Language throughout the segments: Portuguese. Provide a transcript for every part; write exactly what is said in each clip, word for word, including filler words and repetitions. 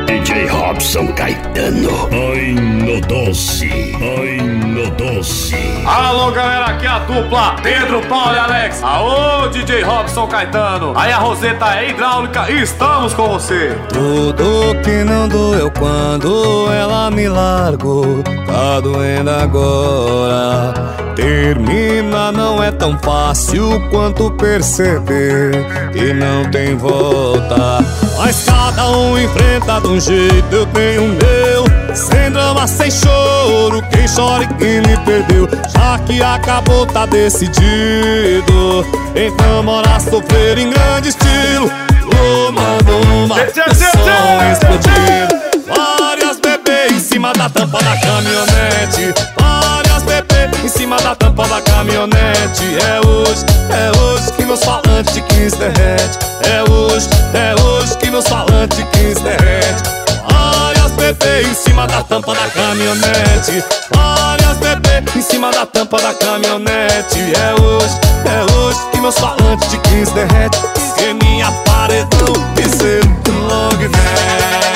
D J Robson Caetano. Ai no doce, ai no doce. Alô galera, aqui é a dupla Pedro, Paulo e Alex. Aô D J Robson Caetano. Aí a Roseta é hidráulica e estamos com você. Tudo que não doeu quando ela me largou, tá doendo agora. Termina não é tão fácil quanto perceber que não tem volta. Mas cada um enfrenta de um jeito, eu tenho o meu. Sem drama, sem choro, quem chora e quem me perdeu. Já que acabou, tá decidido. Então bora sofrer em grande estilo. Uma, uma, o som explodindo. Várias bebês em cima da tampa da caminhonete. Várias bebês em cima da tampa da caminhonete. É hoje, é hoje que meus falantes de quinze derrete. É hoje, é hoje que meus falantes de quinze derrete. Várias bebês em cima da tampa da caminhonete. Várias bebês em cima da tampa da caminhonete. É hoje, é hoje que meus falantes de quinze derrete. Que minha paredão e ser long neck.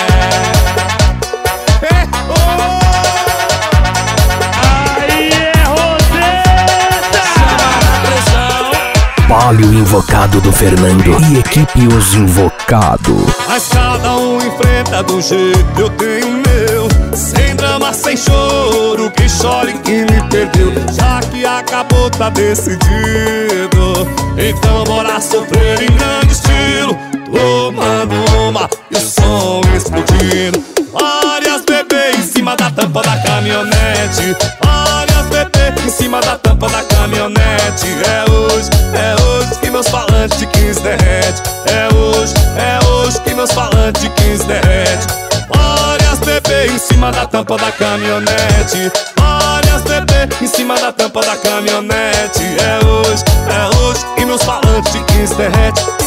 Palio invocado do Fernando e equipe Os Invocados. Mas cada um enfrenta do jeito, eu tenho o meu. Sem drama, sem choro, quem chora e quem me perdeu. Já que acabou, tá decidido. Então bora sofrer em grande estilo. Tomando uma e o som explodindo. Várias bebês em cima da tampa da caminhonete. Várias bebês em cima da tampa da caminhonete. É hoje, é hoje que meus falantes de quinze derrete. É hoje, é hoje que meus falantes de quinze derrete. Várias bebês em cima da tampa da caminhonete. Várias bebês em cima da tampa da caminhonete. É hoje, é hoje que meus falantes de quinze derrete.